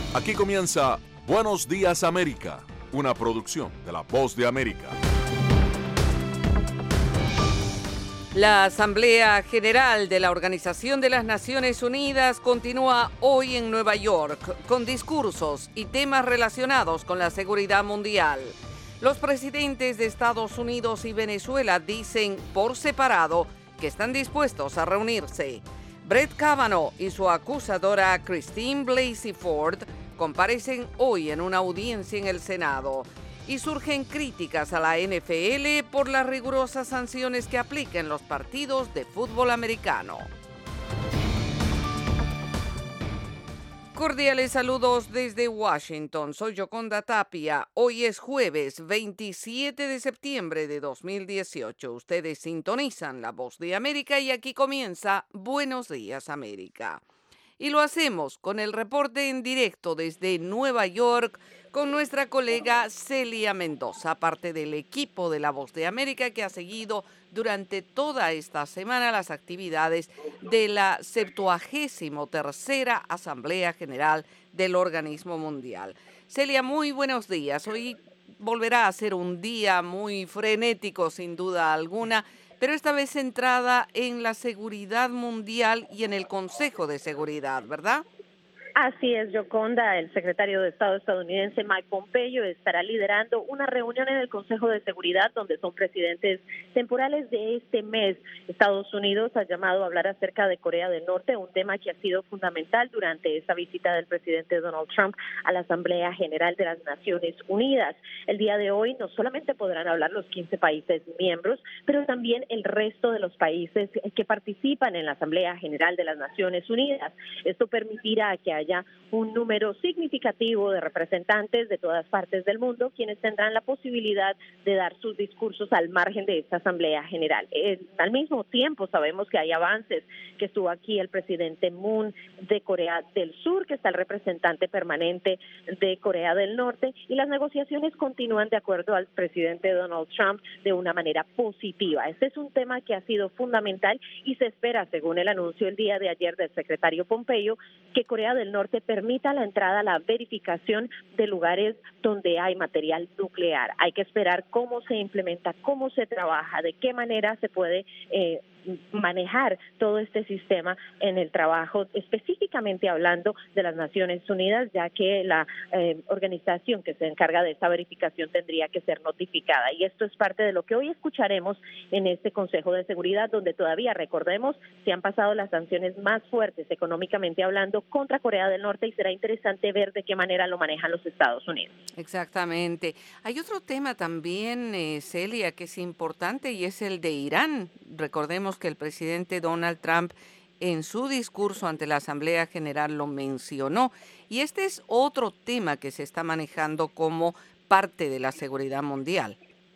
Aquí comienza Buenos Días América, una producción de La Voz de América. La Asamblea General de la Organización de las Naciones Unidas continúa hoy en Nueva York con discursos y temas relacionados con la seguridad mundial. Los presidentes de Estados Unidos y Venezuela dicen por separado que están dispuestos a reunirse. Brett Kavanaugh y su acusadora Christine Blasey Ford comparecen hoy en una audiencia en el Senado. Y surgen críticas a la NFL por las rigurosas sanciones que aplican los partidos de fútbol americano. Cordiales saludos desde Washington. Soy Yoconda Tapia. Hoy es jueves 27 de septiembre de 2018. Ustedes sintonizan La Voz de América y aquí comienza Buenos Días América. Y lo hacemos con el reporte en directo desde Nueva York con nuestra colega Celia Mendoza, parte del equipo de La Voz de América que ha seguido durante toda esta semana las actividades de la 73ª Asamblea General del Organismo Mundial. Celia, muy buenos días. Hoy volverá a ser un día muy frenético, sin duda alguna, pero esta vez centrada en la seguridad mundial y en el Consejo de Seguridad, ¿verdad? Así es, Yoconda. El secretario de Estado estadounidense Mike Pompeo estará liderando una reunión en el Consejo de Seguridad donde son presidentes temporales de este mes. Estados Unidos ha llamado a hablar acerca de Corea del Norte, un tema que ha sido fundamental durante esta visita del presidente Donald Trump a la Asamblea General de las Naciones Unidas. El día de hoy no solamente podrán hablar los 15 países miembros, pero también el resto de los países que participan en la Asamblea General de las Naciones Unidas. Esto permitirá que haya un número significativo de representantes de todas partes del mundo, quienes tendrán la posibilidad de dar sus discursos al margen de esta Asamblea General. Al mismo tiempo, sabemos que hay avances, que estuvo aquí el presidente Moon de Corea del Sur, que está el representante permanente de Corea del Norte, y las negociaciones continúan de acuerdo al presidente Donald Trump de una manera positiva. Este es un tema que ha sido fundamental y se espera, según el anuncio el día de ayer del secretario Pompeo, que Corea del Norte permita la entrada a la verificación de lugares donde hay material nuclear. Hay que esperar cómo se implementa, cómo se trabaja, de qué manera se puede manejar todo este sistema en el trabajo, específicamente hablando de las Naciones Unidas, ya que la organización que se encarga de esta verificación tendría que ser notificada. Y esto es parte de lo que hoy escucharemos en este Consejo de Seguridad, donde todavía, recordemos, se han pasado las sanciones más fuertes económicamente hablando contra Corea del Norte y será interesante ver de qué manera lo manejan los Estados Unidos. Exactamente. Hay otro tema también, Celia, que es importante y es el de Irán. Recordemos que el presidente Donald Trump en su discurso ante la Asamblea General lo mencionó. Y este es otro tema que se está manejando como parte de la seguridad mundial.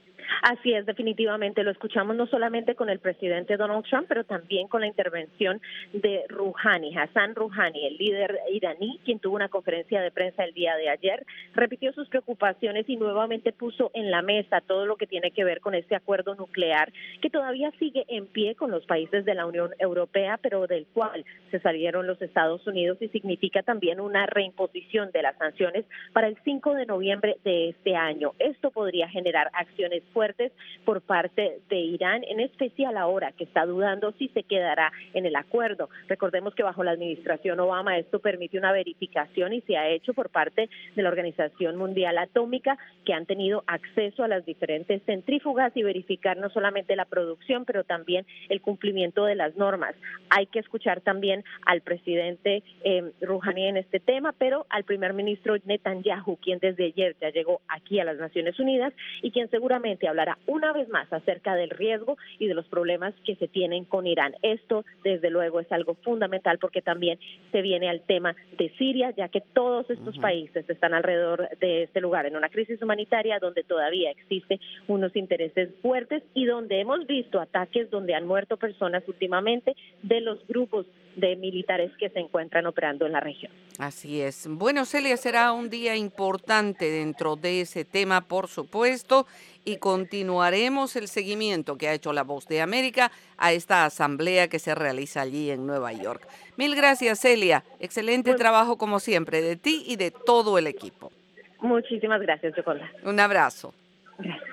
Así es, definitivamente lo escuchamos no solamente con el presidente Donald Trump, pero también con la intervención de Rouhani, Hassan Rouhani, el líder iraní, quien tuvo una conferencia de prensa el día de ayer, repitió sus preocupaciones y nuevamente puso en la mesa todo lo que tiene que ver con este acuerdo nuclear que todavía sigue en pie con los países de la Unión Europea, pero del cual se salieron los Estados Unidos y significa también una reimposición de las sanciones para el 5 de noviembre de este año. Esto podría generar acciones fuertes por parte de Irán, en especial ahora que está dudando si se quedará en el acuerdo. Recordemos que bajo la administración Obama esto permite una verificación y se ha hecho por parte de la Organización Mundial Atómica, que han tenido acceso a las diferentes centrífugas y verificar no solamente la producción, pero también el cumplimiento de las normas. Hay que escuchar también al presidente Rouhani en este tema, pero al primer ministro Netanyahu, quien desde ayer ya llegó aquí a las Naciones Unidas y quien seguramente hablará una vez más acerca del riesgo y de los problemas que se tienen con Irán. Esto, desde luego, es algo fundamental porque también se viene al tema de Siria, ya que todos estos países están alrededor de este lugar en una crisis humanitaria donde todavía existen unos intereses fuertes y donde hemos visto ataques donde han muerto personas últimamente de los grupos de militares que se encuentran operando en la región. Así es. Bueno, Celia, será un día importante dentro de ese tema, por supuesto, y continuaremos el seguimiento que ha hecho La Voz de América a esta asamblea que se realiza allí en Nueva York. Mil gracias, Celia. Excelente trabajo como siempre de ti y de todo el equipo. Muchísimas gracias, Yoconda. Un abrazo. Gracias.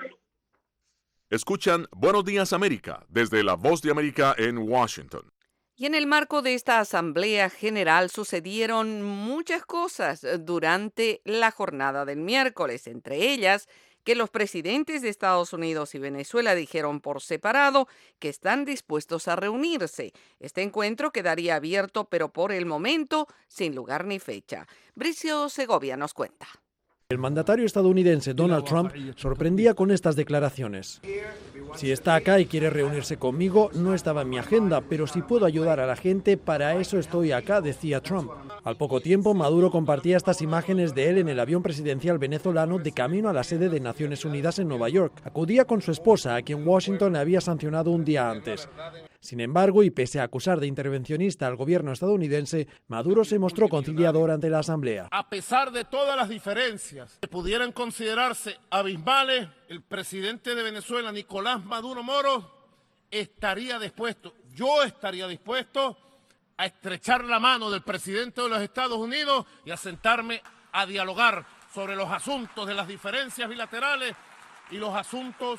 Escuchan Buenos Días América desde La Voz de América en Washington. Y en el marco de esta Asamblea General sucedieron muchas cosas durante la jornada del miércoles, entre ellas que los presidentes de Estados Unidos y Venezuela dijeron por separado que están dispuestos a reunirse. Este encuentro quedaría abierto, pero por el momento sin lugar ni fecha. Bricio Segovia nos cuenta. El mandatario estadounidense Donald Trump sorprendía con estas declaraciones. Si está acá y quiere reunirse conmigo, no estaba en mi agenda, pero si puedo ayudar a la gente, para eso estoy acá, decía Trump. Al poco tiempo, Maduro compartía estas imágenes de él en el avión presidencial venezolano de camino a la sede de Naciones Unidas en Nueva York. Acudía con su esposa, a quien Washington le había sancionado un día antes. Sin embargo, y pese a acusar de intervencionista al gobierno estadounidense, Maduro se mostró conciliador ante la Asamblea. A pesar de todas las diferencias que pudieran considerarse abismales, el presidente de Venezuela, Nicolás Maduro Moro, estaría dispuesto, yo estaría dispuesto a estrechar la mano del presidente de los Estados Unidos y a sentarme a dialogar sobre los asuntos de las diferencias bilaterales y los asuntos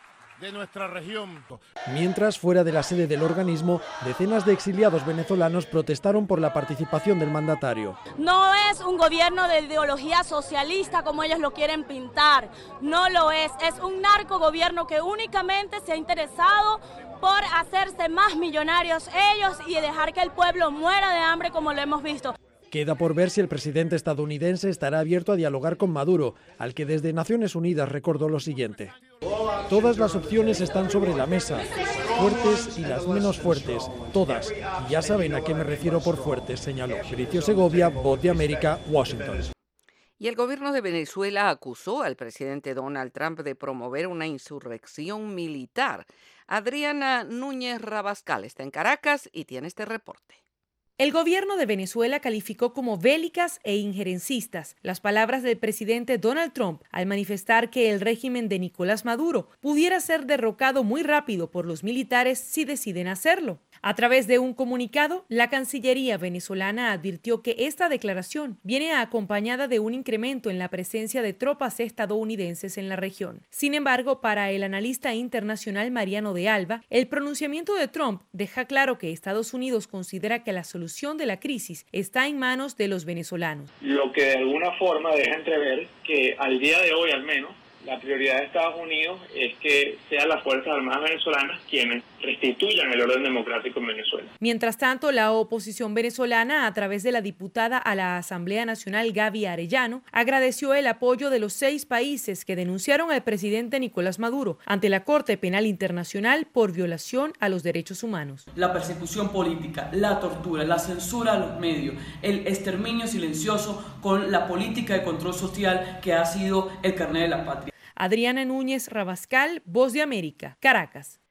de nuestra región. Mientras, fuera de la sede del organismo, decenas de exiliados venezolanos protestaron por la participación del mandatario. No es un gobierno de ideología socialista como ellos lo quieren pintar, no lo es un narcogobierno que únicamente se ha interesado por hacerse más millonarios ellos y dejar que el pueblo muera de hambre como lo hemos visto. Queda por ver si el presidente estadounidense estará abierto a dialogar con Maduro, al que desde Naciones Unidas recordó lo siguiente. Todas las opciones están sobre la mesa, fuertes y las menos fuertes, todas. Y ya saben a qué me refiero por fuertes, señaló. Bricio Segovia, Voz de América, Washington. Y el gobierno de Venezuela acusó al presidente Donald Trump de promover una insurrección militar. Adriana Núñez Rabascal está en Caracas y tiene este reporte. El gobierno de Venezuela calificó como bélicas e injerencistas las palabras del presidente Donald Trump al manifestar que el régimen de Nicolás Maduro pudiera ser derrocado muy rápido por los militares si deciden hacerlo. A través de un comunicado, la Cancillería venezolana advirtió que esta declaración viene acompañada de un incremento en la presencia de tropas estadounidenses en la región. Sin embargo, para el analista internacional Mariano de Alba, el pronunciamiento de Trump deja claro que Estados Unidos considera que la solución de la crisis está en manos de los venezolanos. Lo que de alguna forma deja entrever que al día de hoy al menos, la prioridad de Estados Unidos es que sean las Fuerzas Armadas venezolanas quienes restituyan el orden democrático en Venezuela. Mientras tanto, la oposición venezolana, a través de la diputada a la Asamblea Nacional Gaby Arellano, agradeció el apoyo de los 6 países que denunciaron al presidente Nicolás Maduro ante la Corte Penal Internacional por violación a los derechos humanos. La persecución política, la tortura, la censura a los medios, el exterminio silencioso con la política de control social que ha sido el carné de la patria. Adriana Núñez Rabascal, Voz de América, Caracas.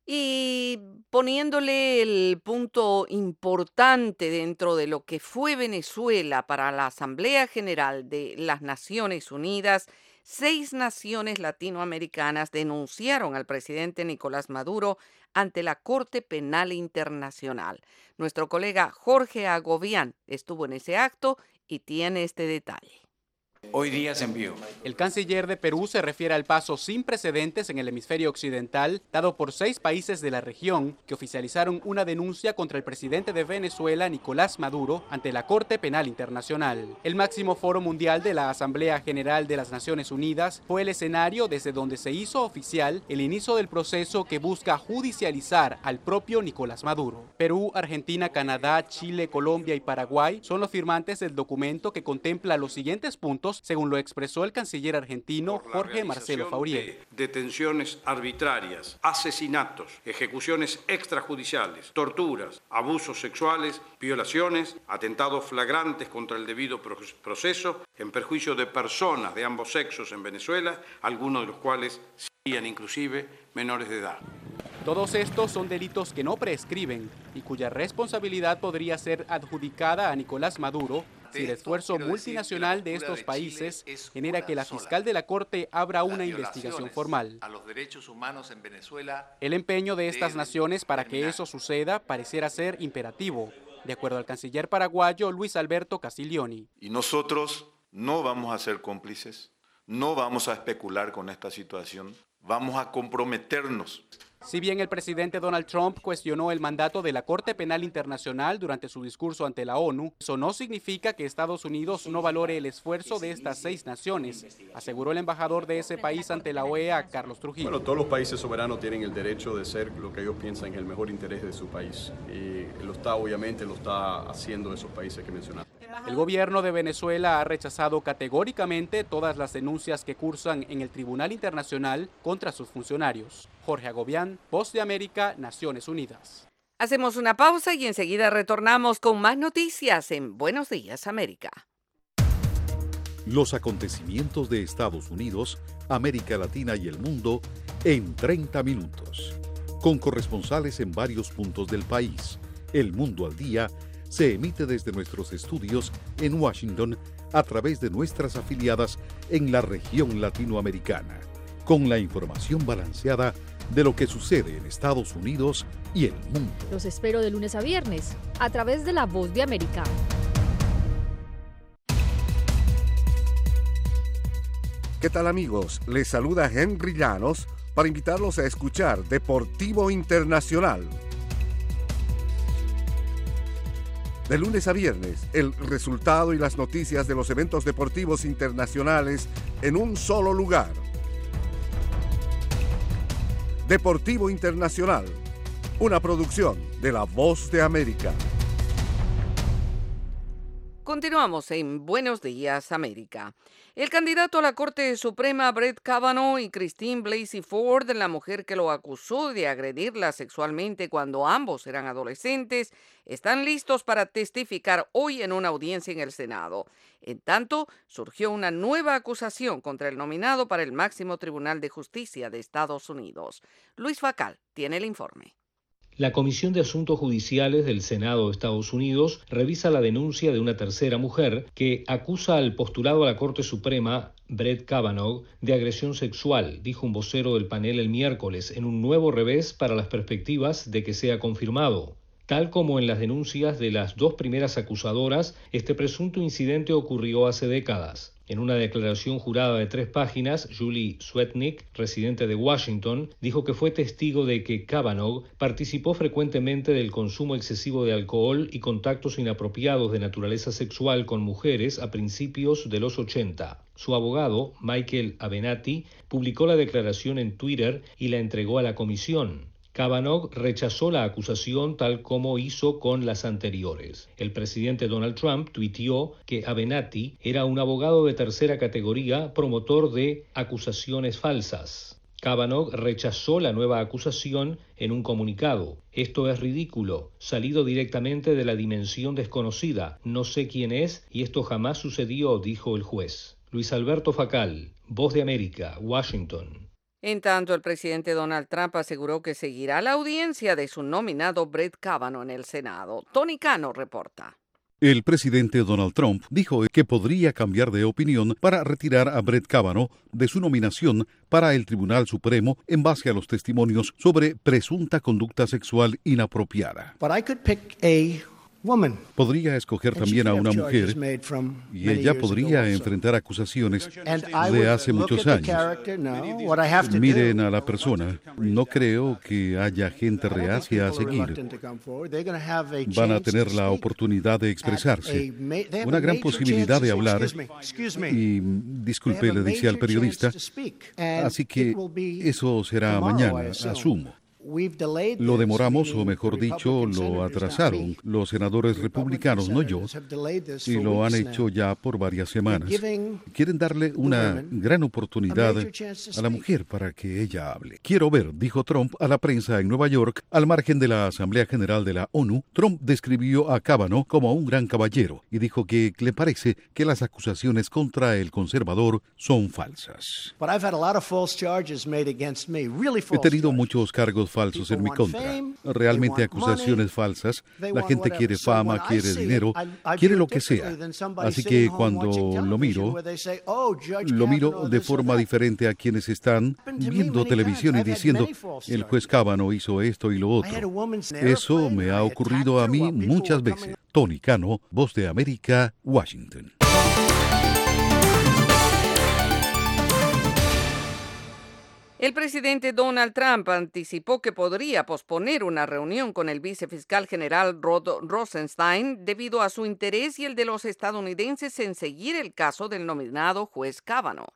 Y poniéndole el punto importante dentro de lo que fue Venezuela para la Asamblea General de las Naciones Unidas, 6 naciones latinoamericanas denunciaron al presidente Nicolás Maduro ante la Corte Penal Internacional. Nuestro colega Jorge Agobián estuvo en ese acto y tiene este detalle. Hoy día se envió. El canciller de Perú se refiere al paso sin precedentes en el hemisferio occidental dado por 6 países de la región que oficializaron una denuncia contra el presidente de Venezuela, Nicolás Maduro, ante la Corte Penal Internacional. El máximo foro mundial de la Asamblea General de las Naciones Unidas fue el escenario desde donde se hizo oficial el inicio del proceso que busca judicializar al propio Nicolás Maduro. Perú, Argentina, Canadá, Chile, Colombia y Paraguay son los firmantes del documento que contempla los siguientes puntos, según lo expresó el canciller argentino Jorge Marcelo Fauriel. Detenciones arbitrarias, asesinatos, ejecuciones extrajudiciales, torturas, abusos sexuales, violaciones, atentados flagrantes contra el debido proceso, en perjuicio de personas de ambos sexos en Venezuela, algunos de los cuales serían inclusive menores de edad. Todos estos son delitos que no prescriben y cuya responsabilidad podría ser adjudicada a Nicolás Maduro si el esfuerzo multinacional de estos países genera que la fiscal de la Corte abra una investigación formal. A los derechos humanos en Venezuela. El empeño de estas naciones para que eso suceda pareciera ser imperativo, de acuerdo al canciller paraguayo Luis Alberto Castiglioni. Y nosotros no vamos a ser cómplices, no vamos a especular con esta situación, vamos a comprometernos. Si bien el presidente Donald Trump cuestionó el mandato de la Corte Penal Internacional durante su discurso ante la ONU, eso no significa que Estados Unidos no valore el esfuerzo de estas 6 naciones, aseguró el embajador de ese país ante la OEA, Carlos Trujillo. Bueno, todos los países soberanos tienen el derecho de ser lo que ellos piensan es el mejor interés de su país. Y obviamente lo está haciendo esos países que mencionaron. El gobierno de Venezuela ha rechazado categóricamente todas las denuncias que cursan en el Tribunal Internacional contra sus funcionarios. Jorge Agobián, Voz de América, Naciones Unidas. Hacemos una pausa y enseguida retornamos con más noticias en Buenos Días, América. Los acontecimientos de Estados Unidos, América Latina y el mundo en 30 minutos. Con corresponsales en varios puntos del país. El Mundo al Día se emite desde nuestros estudios en Washington a través de nuestras afiliadas en la región latinoamericana, con la información balanceada de lo que sucede en Estados Unidos y el mundo. Los espero de lunes a viernes a través de La Voz de América. ¿Qué tal, amigos? Les saluda Henry Llanos para invitarlos a escuchar Deportivo Internacional. De lunes a viernes, el resultado y las noticias de los eventos deportivos internacionales en un solo lugar. Deportivo Internacional, una producción de La Voz de América. Continuamos en Buenos Días, América. El candidato a la Corte Suprema Brett Kavanaugh y Christine Blasey Ford, la mujer que lo acusó de agredirla sexualmente cuando ambos eran adolescentes, están listos para testificar hoy en una audiencia en el Senado. En tanto, surgió una nueva acusación contra el nominado para el máximo Tribunal de Justicia de Estados Unidos. Luis Facal tiene el informe. La Comisión de Asuntos Judiciales del Senado de Estados Unidos revisa la denuncia de una tercera mujer que acusa al postulado a la Corte Suprema, Brett Kavanaugh, de agresión sexual, dijo un vocero del panel el miércoles, en un nuevo revés para las perspectivas de que sea confirmado. Tal como en las denuncias de las 2 primeras acusadoras, este presunto incidente ocurrió hace décadas. En una declaración jurada de 3 páginas, Julie Swetnick, residente de Washington, dijo que fue testigo de que Kavanaugh participó frecuentemente del consumo excesivo de alcohol y contactos inapropiados de naturaleza sexual con mujeres a principios de los 80. Su abogado, Michael Avenatti, publicó la declaración en Twitter y la entregó a la comisión. Kavanaugh rechazó la acusación tal como hizo con las anteriores. El presidente Donald Trump tuiteó que Avenatti era un abogado de tercera categoría, promotor de acusaciones falsas. Kavanaugh rechazó la nueva acusación en un comunicado. Esto es ridículo, salido directamente de la dimensión desconocida. No sé quién es y esto jamás sucedió, dijo el juez. Luis Alberto Facal, Voz de América, Washington. En tanto, el presidente Donald Trump aseguró que seguirá la audiencia de su nominado Brett Kavanaugh en el Senado. Tony Cano reporta. El presidente Donald Trump dijo que podría cambiar de opinión para retirar a Brett Kavanaugh de su nominación para el Tribunal Supremo en base a los testimonios sobre presunta conducta sexual inapropiada. Podría escoger también a una mujer y ella podría enfrentar acusaciones de hace muchos años. Miren a la persona. No creo que haya gente reacia a seguir. Van a tener la oportunidad de expresarse, una gran posibilidad de hablar. Y disculpe, le decía al periodista, así que eso será mañana, asumo. Lo demoramos, o mejor dicho, lo atrasaron los senadores republicanos, no yo, y lo han hecho ya por varias semanas. Quieren darle una gran oportunidad a la mujer para que ella hable. Quiero ver, dijo Trump a la prensa en Nueva York, al margen de la Asamblea General de la ONU. Trump describió a Kavanaugh como un gran caballero y dijo que le parece que las acusaciones contra el conservador son falsas. He tenido muchos cargos falsos falsos en mi contra. Realmente acusaciones falsas. La gente quiere fama, quiere dinero, quiere lo que sea. Así que cuando lo miro de forma diferente a quienes están viendo televisión y diciendo, el juez Kavanaugh hizo esto y lo otro. Eso me ha ocurrido a mí muchas veces. Tony Cano, Voz de América, Washington. El presidente Donald Trump anticipó que podría posponer una reunión con el vicefiscal general Rod Rosenstein debido a su interés y el de los estadounidenses en seguir el caso del nominado juez Kavanaugh.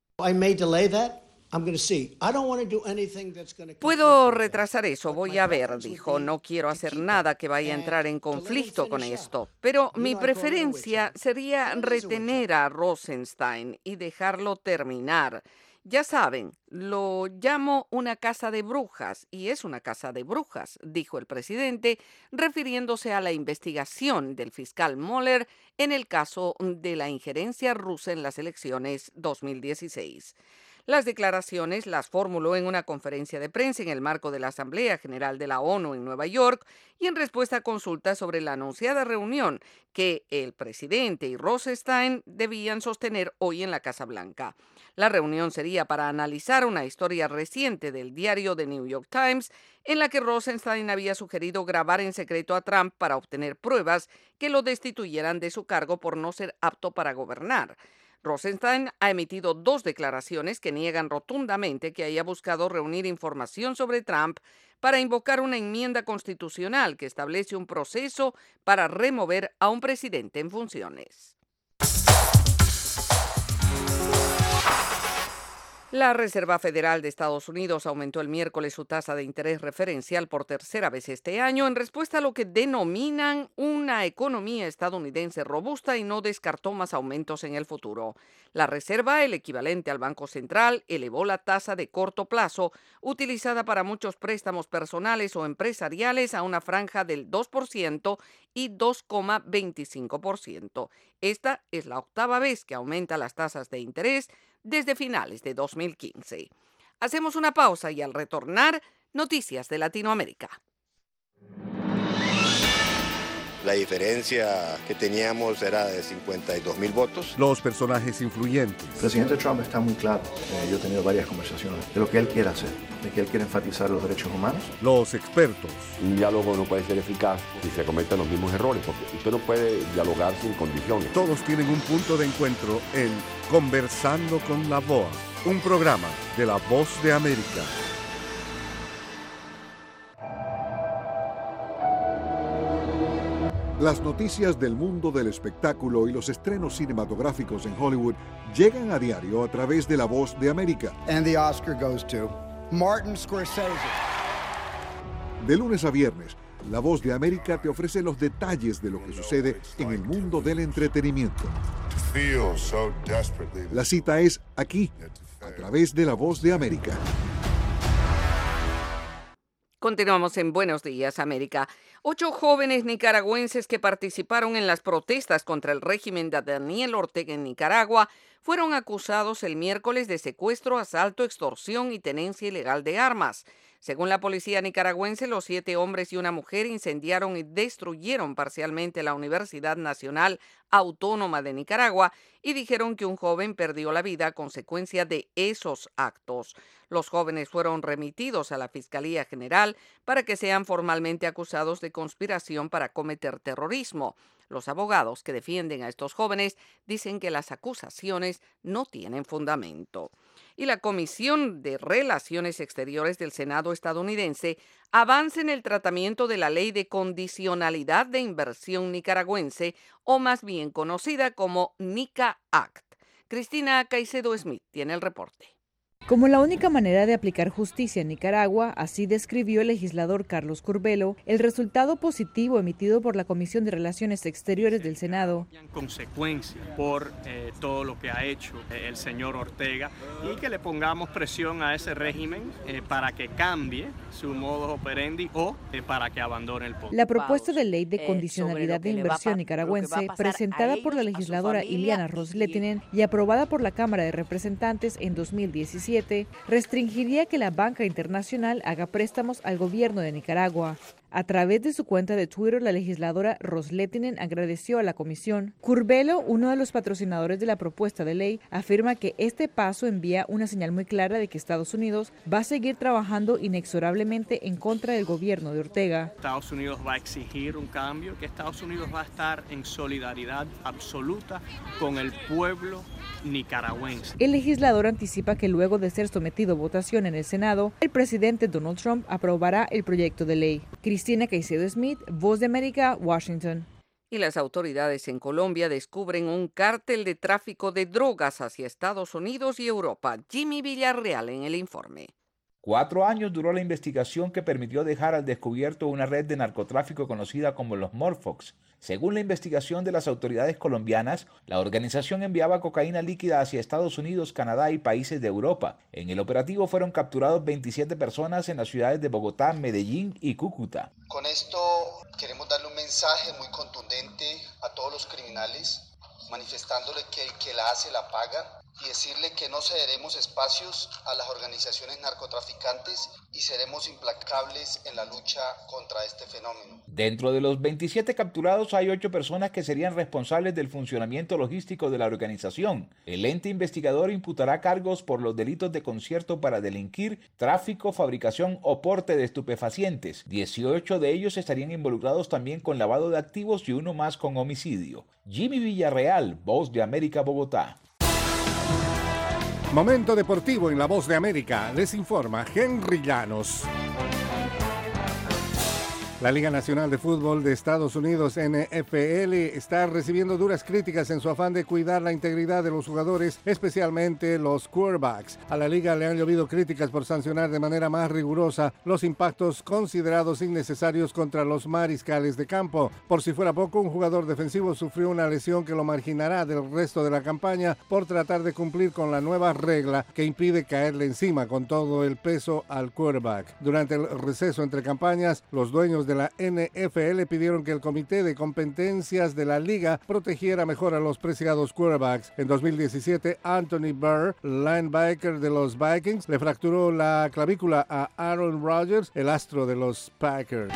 Puedo retrasar eso, voy a ver, dijo. No quiero hacer nada que vaya a entrar en conflicto con esto, pero mi preferencia sería retener a Rosenstein y dejarlo terminar. Ya saben, lo llamo una casa de brujas, y es una casa de brujas, dijo el presidente, refiriéndose a la investigación del fiscal Mueller en el caso de la injerencia rusa en las elecciones 2016. Las declaraciones las formuló en una conferencia de prensa en el marco de la Asamblea General de la ONU en Nueva York y en respuesta a consultas sobre la anunciada reunión que el presidente y Rosenstein debían sostener hoy en la Casa Blanca. La reunión sería para analizar una historia reciente del diario The New York Times en la que Rosenstein había sugerido grabar en secreto a Trump para obtener pruebas que lo destituyeran de su cargo por no ser apto para gobernar. Rosenstein ha emitido 2 declaraciones que niegan rotundamente que haya buscado reunir información sobre Trump para invocar una enmienda constitucional que establece un proceso para remover a un presidente en funciones. La Reserva Federal de Estados Unidos aumentó el miércoles su tasa de interés referencial por tercera vez este año en respuesta a lo que denominan una economía estadounidense robusta y no descartó más aumentos en el futuro. La Reserva, el equivalente al Banco Central, elevó la tasa de corto plazo utilizada para muchos préstamos personales o empresariales a una franja del 2% y 2,25%. Esta es la 8ª vez que aumenta las tasas de interés desde finales de 2015. Hacemos una pausa y al retornar, noticias de Latinoamérica. La diferencia que teníamos era de 52,000 votos. Los personajes influyentes. El presidente Trump está muy claro. Yo he tenido varias conversaciones de lo que él quiere hacer, de que él quiere enfatizar los derechos humanos. Los expertos. Un diálogo no puede ser eficaz si se cometen los mismos errores, porque usted no puede dialogar sin condiciones. Todos tienen un punto de encuentro en Conversando con la VOA, un programa de La Voz de América. Las noticias del mundo del espectáculo y los estrenos cinematográficos en Hollywood llegan a diario a través de La Voz de América. And the Oscar goes to Martin Scorsese. De lunes a viernes, La Voz de América te ofrece los detalles de lo que sucede en el mundo del entretenimiento. La cita es aquí, a través de La Voz de América. Continuamos en Buenos Días, América. 8 jóvenes nicaragüenses que participaron en las protestas contra el régimen de Daniel Ortega en Nicaragua fueron acusados el miércoles de secuestro, asalto, extorsión y tenencia ilegal de armas. Según la policía nicaragüense, los 7 hombres y una mujer incendiaron y destruyeron parcialmente la Universidad Nacional Autónoma de Nicaragua y dijeron que un joven perdió la vida a consecuencia de esos actos. Los jóvenes fueron remitidos a la Fiscalía General para que sean formalmente acusados de conspiración para cometer terrorismo. Los abogados que defienden a estos jóvenes dicen que las acusaciones no tienen fundamento. Y la Comisión de Relaciones Exteriores del Senado estadounidense avanza en el tratamiento de la Ley de Condicionalidad de Inversión Nicaragüense, o más bien conocida como NICA Act. Cristina Caicedo Smith tiene el reporte. Como la única manera de aplicar justicia en Nicaragua, así describió el legislador Carlos Curbelo el resultado positivo emitido por la Comisión de Relaciones Exteriores del Senado. Consecuencia por todo lo que ha hecho el señor Ortega y que le pongamos presión a ese régimen para que cambie su modus operandi o para que abandone el poder. La propuesta de ley de condicionalidad de inversión nicaragüense, presentada por la legisladora Iliana Ros-Lehtinen y aprobada por la Cámara de Representantes en 2017, 2017 restringiría que la banca internacional haga préstamos al gobierno de Nicaragua. A través de su cuenta de Twitter, la legisladora Ros Lehtinen agradeció a la comisión. Curbelo, uno de los patrocinadores de la propuesta de ley, afirma que este paso envía una señal muy clara de que Estados Unidos va a seguir trabajando inexorablemente en contra del gobierno de Ortega. Estados Unidos va a exigir un cambio, que Estados Unidos va a estar en solidaridad absoluta con el pueblo nicaragüense. El legislador anticipa que luego de ser sometido a votación en el Senado, el presidente Donald Trump aprobará el proyecto de ley. Cristina Caicedo Smith, Voz de América, Washington. Y las autoridades en Colombia descubren un cártel de tráfico de drogas hacia Estados Unidos y Europa. Jimmy Villarreal en el informe. 4 años duró la investigación que permitió dejar al descubierto una red de narcotráfico conocida como los Morphox. Según la investigación de las autoridades colombianas, la organización enviaba cocaína líquida hacia Estados Unidos, Canadá y países de Europa. En el operativo fueron capturados 27 personas en las ciudades de Bogotá, Medellín y Cúcuta. Con esto queremos darle un mensaje muy contundente a todos los criminales, manifestándole que el que la hace la paga, y decirle que no cederemos espacios a las organizaciones narcotraficantes y seremos implacables en la lucha contra este fenómeno. Dentro de los 27 capturados hay 8 personas que serían responsables del funcionamiento logístico de la organización. El ente investigador imputará cargos por los delitos de concierto para delinquir, tráfico, fabricación o porte de estupefacientes. 18 de ellos estarían involucrados también con lavado de activos y uno más con homicidio. Jimmy Villarreal, Voz de América, Bogotá. Momento deportivo en La Voz de América. Les informa Henry Llanos. La Liga Nacional de Fútbol de Estados Unidos, NFL, está recibiendo duras críticas en su afán de cuidar la integridad de los jugadores, especialmente los quarterbacks. A la liga le han llovido críticas por sancionar de manera más rigurosa los impactos considerados innecesarios contra los mariscales de campo. Por si fuera poco, un jugador defensivo sufrió una lesión que lo marginará del resto de la campaña por tratar de cumplir con la nueva regla que impide caerle encima con todo el peso al quarterback. Durante el receso entre campañas, los dueños de la NFL pidieron que el comité de competencias de la liga protegiera mejor a los preciados quarterbacks. En 2017, Anthony Barr, linebacker de los Vikings, le fracturó la clavícula a Aaron Rodgers, el astro de los Packers.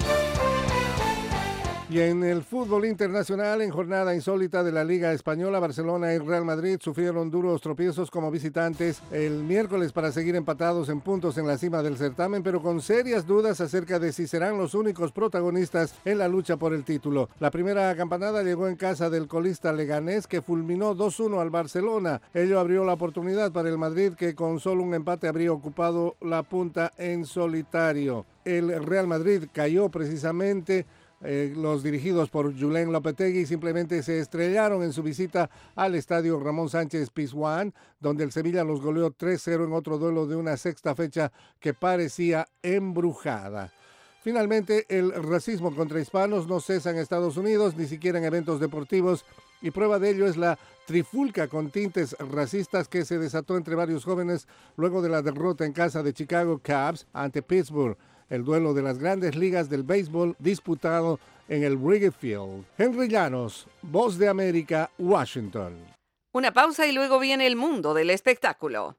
Y en el fútbol internacional, en jornada insólita de la Liga Española, Barcelona y Real Madrid sufrieron duros tropiezos como visitantes el miércoles para seguir empatados en puntos en la cima del certamen, pero con serias dudas acerca de si serán los únicos protagonistas en la lucha por el título. La primera campanada llegó en casa del colista Leganés, que fulminó 2-1 al Barcelona. Ello abrió la oportunidad para el Madrid, que con solo un empate habría ocupado la punta en solitario. El Real Madrid cayó precisamente. Los dirigidos por Julen Lopetegui simplemente se estrellaron en su visita al estadio Ramón Sánchez Pizjuán, donde el Sevilla los goleó 3-0 en otro duelo de una sexta fecha que parecía embrujada. Finalmente, el racismo contra hispanos no cesa en Estados Unidos, ni siquiera en eventos deportivos, y prueba de ello es la trifulca con tintes racistas que se desató entre varios jóvenes luego de la derrota en casa de Chicago Cubs ante Pittsburgh, el duelo de las grandes ligas del béisbol disputado en el Wrigley Field. Henry Llanos, Voz de América, Washington. Una pausa y luego viene el mundo del espectáculo.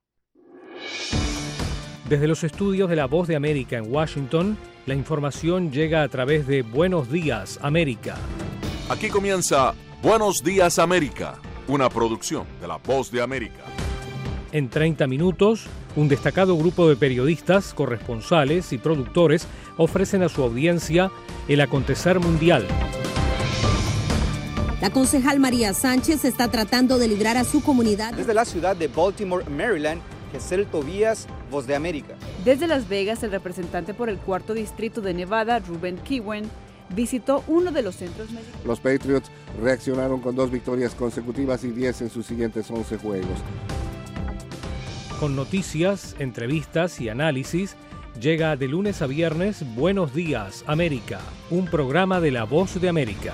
Desde los estudios de La Voz de América en Washington, la información llega a través de Buenos Días, América. Aquí comienza Buenos Días, América, una producción de La Voz de América. En 30 minutos, un destacado grupo de periodistas, corresponsales y productores ofrecen a su audiencia el acontecer mundial. La concejal María Sánchez está tratando de librar a su comunidad. Desde la ciudad de Baltimore, Maryland, Gesell Tobías, Voz de América. Desde Las Vegas, el representante por el 4º distrito de Nevada, Ruben Kiwen, visitó uno de los centros médicos. Los Patriots reaccionaron con 2 victorias consecutivas y 10 en sus siguientes 11 juegos. Con noticias, entrevistas y análisis, llega de lunes a viernes Buenos Días, América, un programa de La Voz de América.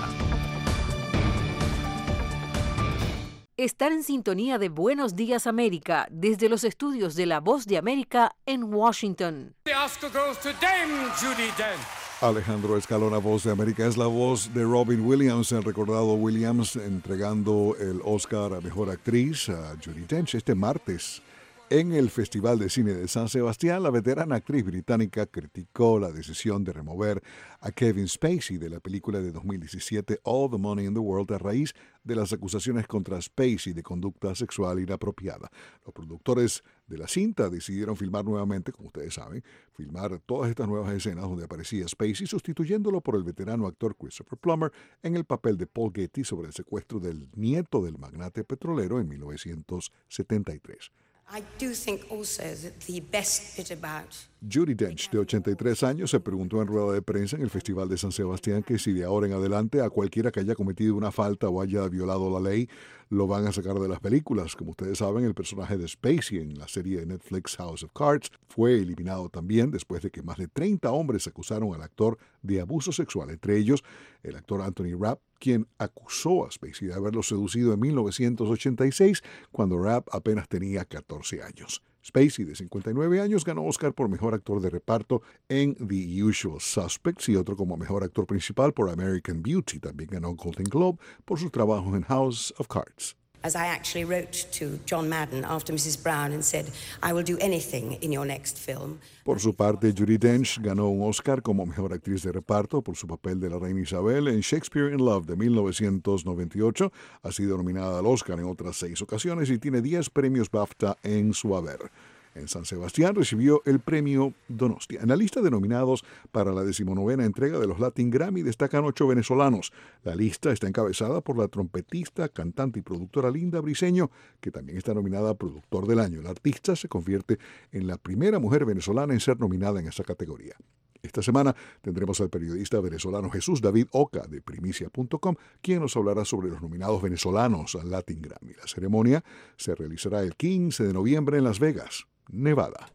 Están en sintonía de Buenos Días, América, desde los estudios de La Voz de América en Washington. The Oscar goes to Dame Judi Dench. Alejandro Escalona, Voz de América, es la voz de Robin Williams, el recordado Williams, entregando el Oscar a Mejor Actriz a Judi Dench este martes En el Festival de Cine de San Sebastián, la veterana actriz británica criticó la decisión de remover a Kevin Spacey de la película de 2017 All the Money in the World a raíz de las acusaciones contra Spacey de conducta sexual inapropiada. Los productores de la cinta decidieron filmar nuevamente, como ustedes saben, filmar todas estas nuevas escenas donde aparecía Spacey, sustituyéndolo por el veterano actor Christopher Plummer en el papel de Paul Getty sobre el secuestro del nieto del magnate petrolero en 1973. Judi Dench, de 83 años, se preguntó en rueda de prensa en el Festival de San Sebastián que si de ahora en adelante a cualquiera que haya cometido una falta o haya violado la ley lo van a sacar de las películas. Como ustedes saben, el personaje de Spacey en la serie de Netflix House of Cards fue eliminado también después de que más de 30 hombres acusaron al actor de abuso sexual, entre ellos el actor Anthony Rapp, quien acusó a Spacey de haberlo seducido en 1986 cuando Rapp apenas tenía 14 años. Spacey, de 59 años, ganó Oscar por Mejor Actor de Reparto en The Usual Suspects y otro como Mejor Actor Principal por American Beauty. También ganó Golden Globe por sus trabajos en House of Cards. As I actually wrote to John Madden after Mrs. Brown and said, I will do anything in your next film. Por su parte, Judi Dench ganó un Oscar como Mejor Actriz de Reparto por su papel de la Reina Isabel en Shakespeare in Love de 1998. Ha sido nominada al Oscar en otras 6 ocasiones y tiene 10 premios BAFTA en su haber. En San Sebastián recibió el premio Donostia. En la lista de nominados para la 19ª entrega de los Latin Grammy destacan 8 venezolanos. La lista está encabezada por la trompetista, cantante y productora Linda Briceño, que también está nominada a Productor del Año. La artista se convierte en la primera mujer venezolana en ser nominada en esa categoría. Esta semana tendremos al periodista venezolano Jesús David Oca de Primicia.com, quien nos hablará sobre los nominados venezolanos al Latin Grammy. La ceremonia se realizará el 15 de noviembre en Las Vegas, Nevada.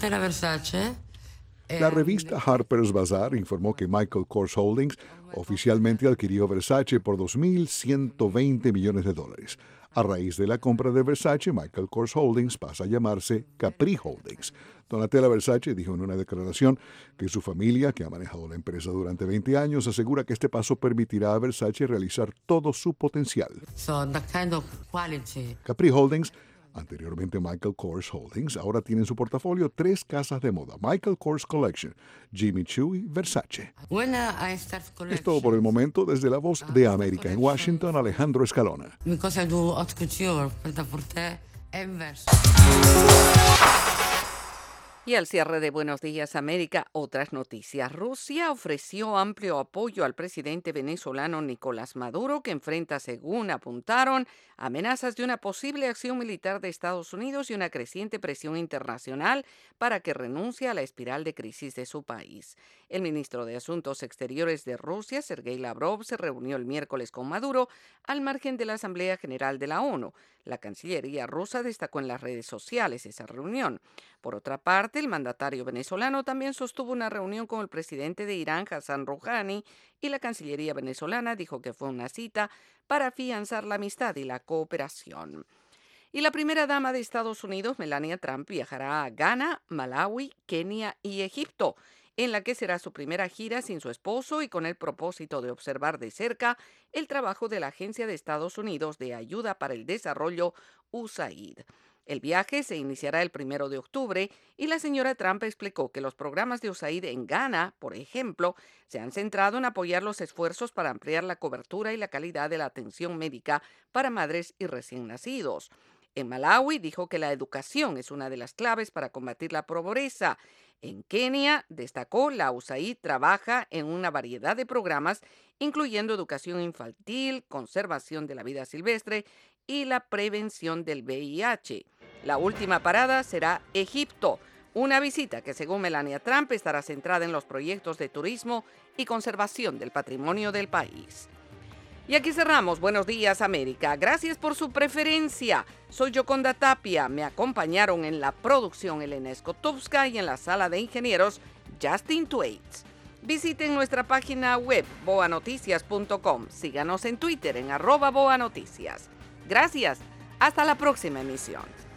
La revista Harper's Bazaar informó que Michael Kors Holdings oficialmente adquirió Versace por $2.120 millones. A raíz de la compra de Versace, Michael Kors Holdings pasa a llamarse Capri Holdings. Donatella Versace dijo en una declaración que su familia, que ha manejado la empresa durante 20 años, asegura que este paso permitirá a Versace realizar todo su potencial. Capri Holdings, anteriormente Michael Kors Holdings, ahora tiene en su portafolio 3 casas de moda: Michael Kors Collection, Jimmy Choo y Versace. Es todo por el momento. Desde La Voz de América en Washington, Alejandro Escalona. Y al cierre de Buenos Días América, otras noticias. Rusia ofreció amplio apoyo al presidente venezolano Nicolás Maduro, que enfrenta, según apuntaron, amenazas de una posible acción militar de Estados Unidos y una creciente presión internacional para que renuncie a la espiral de crisis de su país. El ministro de Asuntos Exteriores de Rusia, Sergei Lavrov, se reunió el miércoles con Maduro al margen de la Asamblea General de la ONU. La Cancillería rusa destacó en las redes sociales esa reunión. Por otra parte, el mandatario venezolano también sostuvo una reunión con el presidente de Irán, Hassan Rouhani, y la Cancillería venezolana dijo que fue una cita para afianzar la amistad y la cooperación. Y la primera dama de Estados Unidos, Melania Trump, viajará a Ghana, Malawi, Kenia y Egipto, en la que será su primera gira sin su esposo y con el propósito de observar de cerca el trabajo de la Agencia de Estados Unidos de Ayuda para el Desarrollo, USAID. El viaje se iniciará el 1 de octubre y la señora Trump explicó que los programas de USAID en Ghana, por ejemplo, se han centrado en apoyar los esfuerzos para ampliar la cobertura y la calidad de la atención médica para madres y recién nacidos. En Malawi dijo que la educación es una de las claves para combatir la pobreza. En Kenia, destacó, la USAID trabaja en una variedad de programas, incluyendo educación infantil, conservación de la vida silvestre y la prevención del VIH. La última parada será Egipto, una visita que, según Melania Trump, estará centrada en los proyectos de turismo y conservación del patrimonio del país. Y aquí cerramos Buenos Días América. Gracias por su preferencia. Soy Yoconda Tapia. Me acompañaron en la producción Elena Skotowska y en la sala de ingenieros Justin Twaits. Visiten nuestra página web boanoticias.com. Síganos en Twitter en @boanoticias. Gracias. Hasta la próxima emisión.